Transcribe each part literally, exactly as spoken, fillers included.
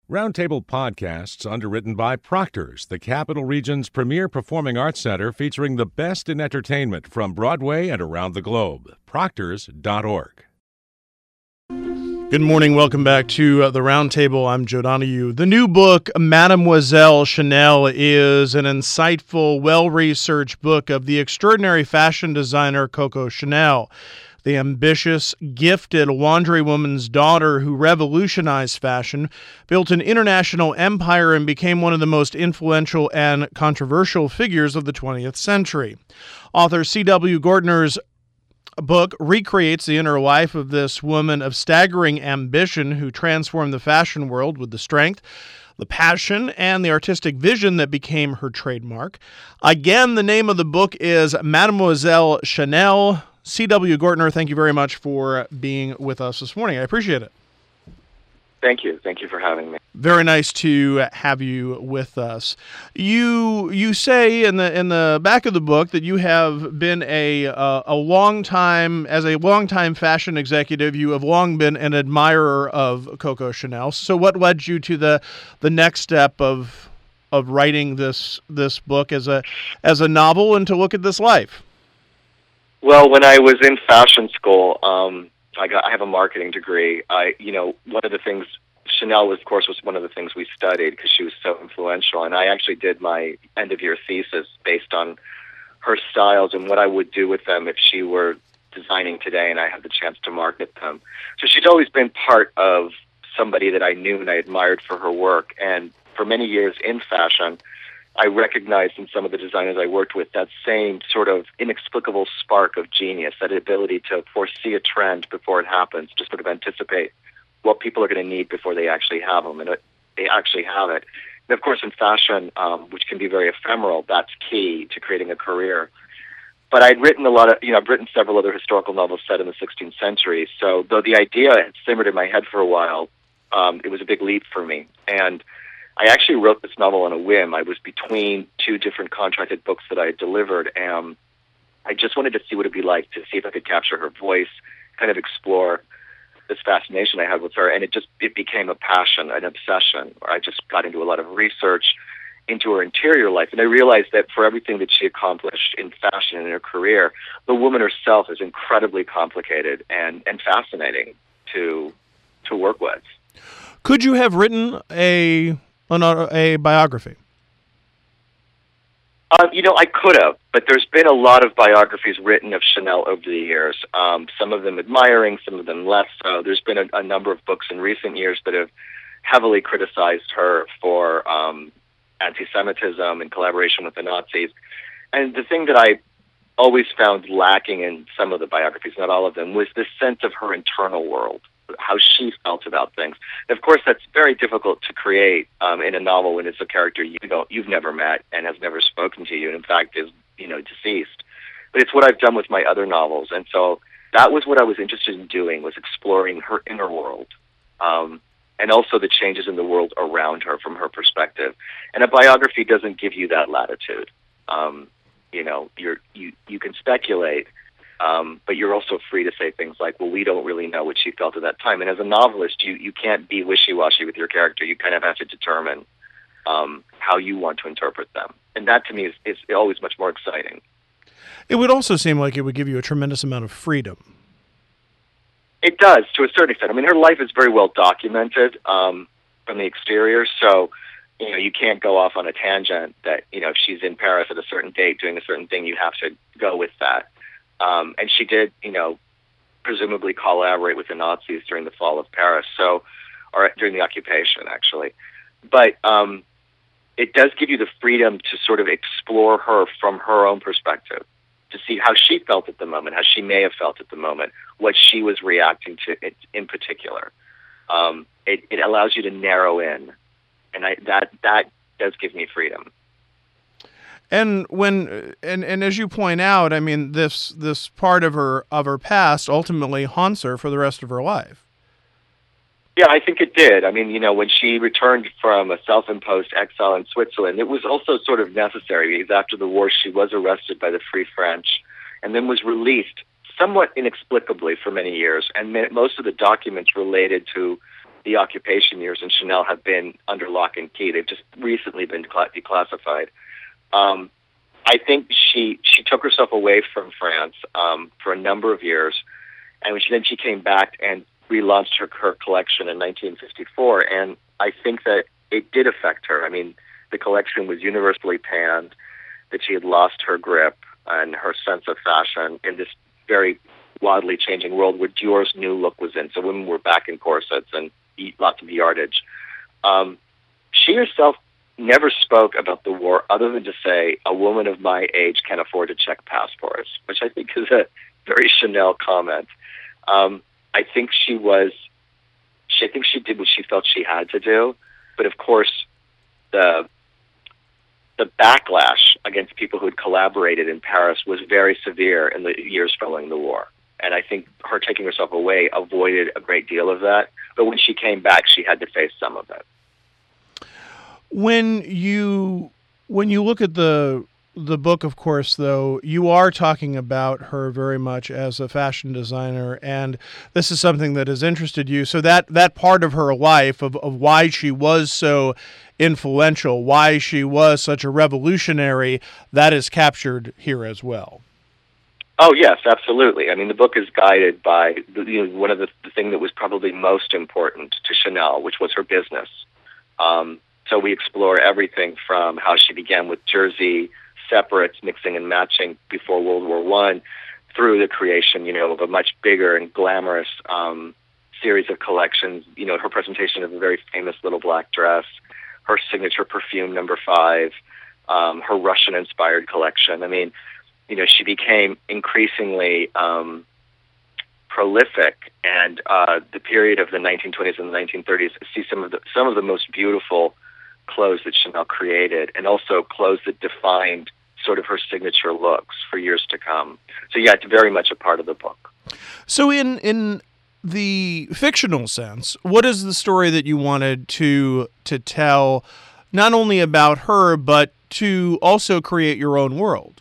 Roundtable Podcasts, underwritten by Proctor's, the Capital Region's premier performing arts center featuring the best in entertainment from Broadway and around the globe. Proctors dot org. Good morning. Welcome back to uh, the Roundtable. I'm Joe Donahue. The new book, Mademoiselle Chanel, is an insightful, well-researched book of the extraordinary fashion designer Coco Chanel, the ambitious, gifted laundry woman's daughter who revolutionized fashion, built an international empire, and became one of the most influential and controversial figures of the twentieth century. Author C W Gardner's book recreates the inner life of this woman of staggering ambition who transformed the fashion world with the strength, the passion, and the artistic vision that became her trademark. Again, the name of the book is Mademoiselle Chanel. C W Gardner, thank you very much for being with us this morning. I appreciate it. Thank you. Thank you for having me. Very nice to have you with us. You you say in the in the back of the book that you have been a uh, a long time as a longtime fashion executive. You have long been an admirer of Coco Chanel. So, what led you to the the next step of of writing this this book as a as a novel and to look at this life? Well, when I was in fashion school, um, I got I have a marketing degree. I, you know, one of the things Chanel was, of course, was one of the things we studied because she was so influential. And I actually did my end of year thesis based on her styles and what I would do with them if she were designing today and I had the chance to market them. So she's always been part of somebody that I knew and I admired for her work. And for many years in fashion, I recognized in some of the designers I worked with that same sort of inexplicable spark of genius, that ability to foresee a trend before it happens, to sort of anticipate what people are going to need before they actually have them, and it, they actually have it. And of course, in fashion, um, which can be very ephemeral, that's key to creating a career. But I'd written a lot of, you know, I've written several other historical novels set in the sixteenth century. So though the idea had simmered in my head for a while, um, it was a big leap for me. And I actually wrote this novel on a whim. I was between two different contracted books that I had delivered, and I just wanted to see what it'd be like to see if I could capture her voice, kind of explore this fascination I had with her. And it just, it became a passion, an obsession, where I just got into a lot of research into her interior life. And I realized that for everything that she accomplished in fashion and in her career, the woman herself is incredibly complicated and, and fascinating to to work with. Could you have written a an, a biography? Uh, you know, I could have, but there's been a lot of biographies written of Chanel over the years, um, some of them admiring, some of them less so. There's been a, a number of books in recent years that have heavily criticized her for um, anti-Semitism in collaboration with the Nazis. And the thing that I always found lacking in some of the biographies, not all of them, was this sense of her internal world, how she felt about things. And of course, that's very difficult to create um, in a novel when it's a character you don't, you've never met and has never spoken to you, and in fact is, you know, deceased. But it's what I've done with my other novels, and so that was what I was interested in doing, was exploring her inner world, um, and also the changes in the world around her from her perspective. And a biography doesn't give you that latitude. Um, you know, you're, you you can speculate. Um, but you're also free to say things like, well, we don't really know what she felt at that time. And as a novelist, you, you can't be wishy-washy with your character. You kind of have to determine um, how you want to interpret them. And that, to me, is, is always much more exciting. It would also seem like it would give you a tremendous amount of freedom. It does, to a certain extent. I mean, her life is very well documented um, from the exterior, so you know, you can't go off on a tangent that, you know, if she's in Paris at a certain date doing a certain thing, you have to go with that. Um, and she did, you know, presumably collaborate with the Nazis during the fall of Paris, so, or during the occupation, actually. But um, it does give you the freedom to sort of explore her from her own perspective, to see how she felt at the moment, how she may have felt at the moment, what she was reacting to in, in particular. Um, it, it allows you to narrow in, and I, that that does give me freedom. And when and, and as you point out, I mean, this this part of her of her past ultimately haunts her for the rest of her life. Yeah, I think it did. I mean, you know, when she returned from a self-imposed exile in Switzerland, it was also sort of necessary because after the war she was arrested by the Free French and then was released somewhat inexplicably for many years. And most of the documents related to the occupation years in Chanel have been under lock and key. They've just recently been declassified. Um, I think she she took herself away from France um, for a number of years, and when she, then she came back and relaunched her, her collection in nineteen fifty-four, and I think that it did affect her. I mean, the collection was universally panned, that she had lost her grip and her sense of fashion in this very wildly changing world where Dior's new look was in. So women were back in corsets and eat lots of yardage. Um, she herself never spoke about the war other than to say, a woman of my age can't afford to check passports, which I think is a very Chanel comment. Um, I think she was, she, I think she did what she felt she had to do, but of course, the the backlash against people who had collaborated in Paris was very severe in the years following the war. And I think her taking herself away avoided a great deal of that. But when she came back, she had to face some of it. When you when you look at the the book, of course, though, you are talking about her very much as a fashion designer, and this is something that has interested you. So that that part of her life, of, of why she was so influential, why she was such a revolutionary, that is captured here as well. Oh, yes, absolutely. I mean, the book is guided by the, you know, one of the, the things that was probably most important to Chanel, which was her business. Um, so we explore everything from how she began with jersey separates, mixing and matching before World War One, through the creation, you know, of a much bigger and glamorous um, series of collections. You know, her presentation of a very famous little black dress, her signature perfume number five, um, her Russian-inspired collection. I mean, you know, she became increasingly um, prolific, and uh, the period of the nineteen twenties and the nineteen thirties see some of the some of the most beautiful clothes that Chanel created, and also clothes that defined sort of her signature looks for years to come. So yeah, it's very much a part of the book. So in in the fictional sense, what is the story that you wanted to to tell, not only about her, but to also create your own world?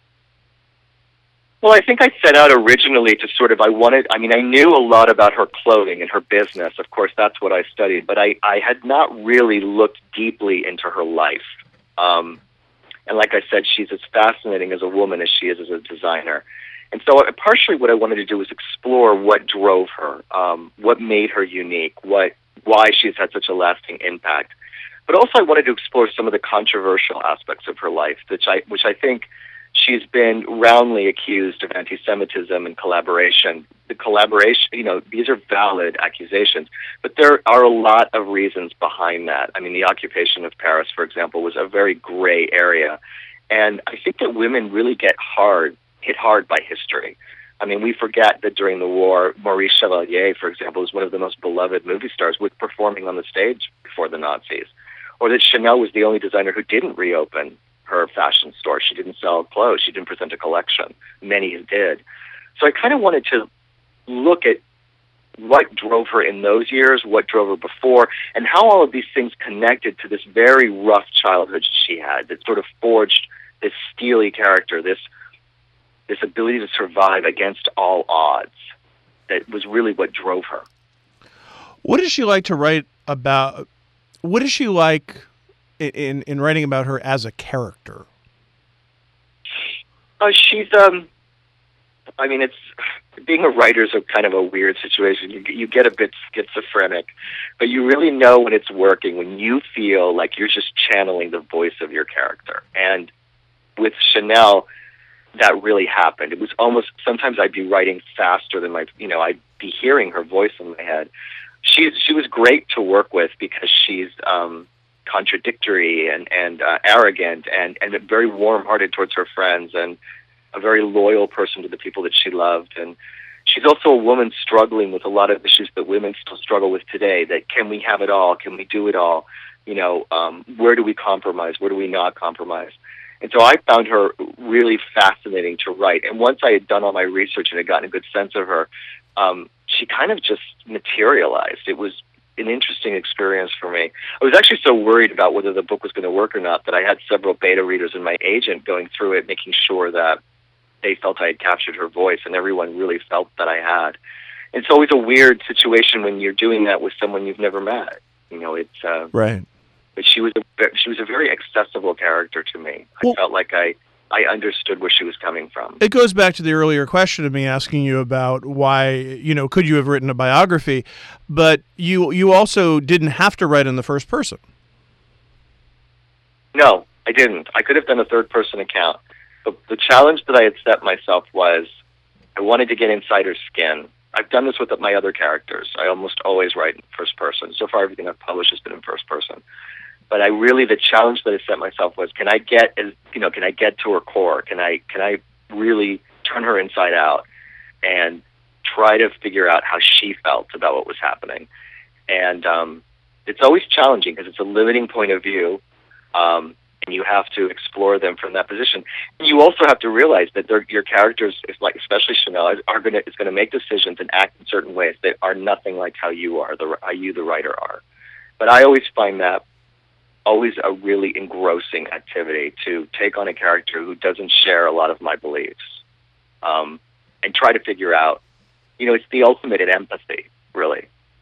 Well, I think I set out originally to sort of, I wanted, I mean, I knew a lot about her clothing and her business. Of course, that's what I studied, but I, I had not really looked deeply into her life. Um, and like I said, she's as fascinating as a woman as she is as a designer. And so uh, partially what I wanted to do was explore what drove her, um, what made her unique, what why she's had such a lasting impact. But also I wanted to explore some of the controversial aspects of her life, which I which I think she's been roundly accused of anti-Semitism and collaboration. The collaboration, you know, these are valid accusations, but there are a lot of reasons behind that. I mean, the occupation of Paris, for example, was a very gray area. And I think that women really get hard, hit hard by history. I mean, we forget that during the war, Maurice Chevalier, for example, was one of the most beloved movie stars, was performing on the stage before the Nazis. Or that Chanel was the only designer who didn't reopen her fashion store. She didn't sell clothes. She didn't present a collection. Many did. So I kind of wanted to look at what drove her in those years, what drove her before, and how all of these things connected to this very rough childhood she had that sort of forged this steely character, this this ability to survive against all odds. That was really what drove her. What does she like to write about? What is she like in in writing about her as a character? Uh, she's, um, I mean, it's, being a writer is a kind of a weird situation. You, you get a bit schizophrenic, but you really know when it's working, when you feel like you're just channeling the voice of your character. And with Chanel, that really happened. It was almost, sometimes I'd be writing faster than my, you know, I'd be hearing her voice in my head. She's, she was great to work with because she's, um, contradictory and, and uh, arrogant and, and very warm-hearted towards her friends and a very loyal person to the people that she loved. And she's also a woman struggling with a lot of issues that women still struggle with today, that can we have it all? Can we do it all? You know, um, where do we compromise? Where do we not compromise? And so I found her really fascinating to write. And once I had done all my research and had gotten a good sense of her, um, she kind of just materialized. It was an interesting experience for me. I was actually so worried about whether the book was going to work or not that I had several beta readers and my agent going through it, making sure that they felt I had captured her voice, and everyone really felt that I had. it's always a weird situation when you're doing that with someone you've never met. You know, it's uh, right. But she was a she was a very accessible character to me. Well, I felt like I I understood where she was coming from. It goes back to the earlier question of me asking you about why, you know, could you have written a biography, but you you also didn't have to write in the first person. No, I didn't. I could have done a third-person account. But the challenge that I had set myself was I wanted to get inside her skin. I've done this with my other characters. I almost always write in first person. So far, everything I've published has been in first person. But I really, the challenge that I set myself was, can I get, as you know, can I get to her core? Can I, can I really turn her inside out and try to figure out how she felt about what was happening? And um, it's always challenging because it's a limiting point of view, um, and you have to explore them from that position. And you also have to realize that your characters, like especially Chanel, are going to is going to make decisions and act in certain ways that are nothing like how you are, the how you, the writer, are. But I always find that always a really engrossing activity to take on a character who doesn't share a lot of my beliefs, um, and try to figure out, you know, it's the ultimate in empathy, really.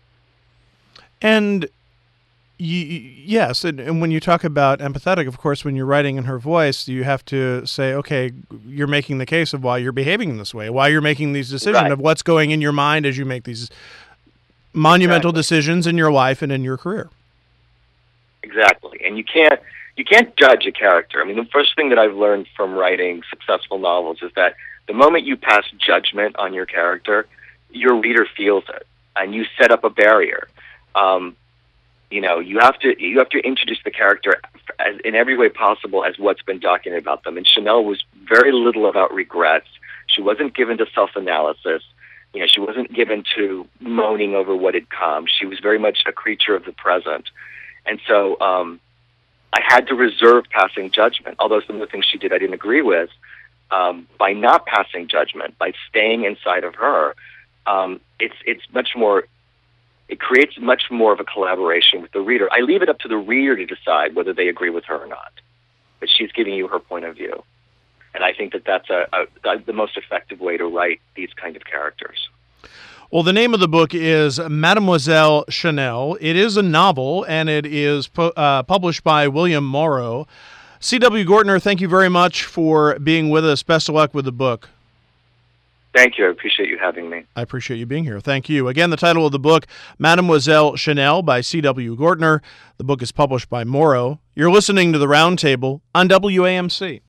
And you, yes, and, and when you talk about empathetic, of course, when you're writing in her voice, you have to say, okay, you're making the case of why you're behaving in this way, why you're making these decisions, right. of what's going in your mind as you make these monumental exactly. decisions in your life and in your career. Exactly, and you can't you can't judge a character. I mean, the first thing that I've learned from writing successful novels is that the moment you pass judgment on your character, your reader feels it, and you set up a barrier. Um, you know, you have to you have to introduce the character as, in every way possible as what's been documented about them. And Chanel was very little about regrets. She wasn't given to self-analysis. You know, she wasn't given to moaning over what had come. She was very much a creature of the present. And so um, I had to reserve passing judgment, although some of the things she did I didn't agree with. Um, by not passing judgment, by staying inside of her, um, it's it's much more, it creates much more of a collaboration with the reader. I leave it up to the reader to decide whether they agree with her or not. But she's giving you her point of view. And I think that that's a, a, the most effective way to write these kind of characters. Well, the name of the book is Mademoiselle Chanel. It is a novel, and it is pu- uh, published by William Morrow. C W. Gortner, thank you very much for being with us. Best of luck with the book. Thank you. I appreciate you having me. I appreciate you being here. Thank you. Again, the title of the book, Mademoiselle Chanel by C W. Gortner. The book is published by Morrow. You're listening to The Roundtable on W A M C.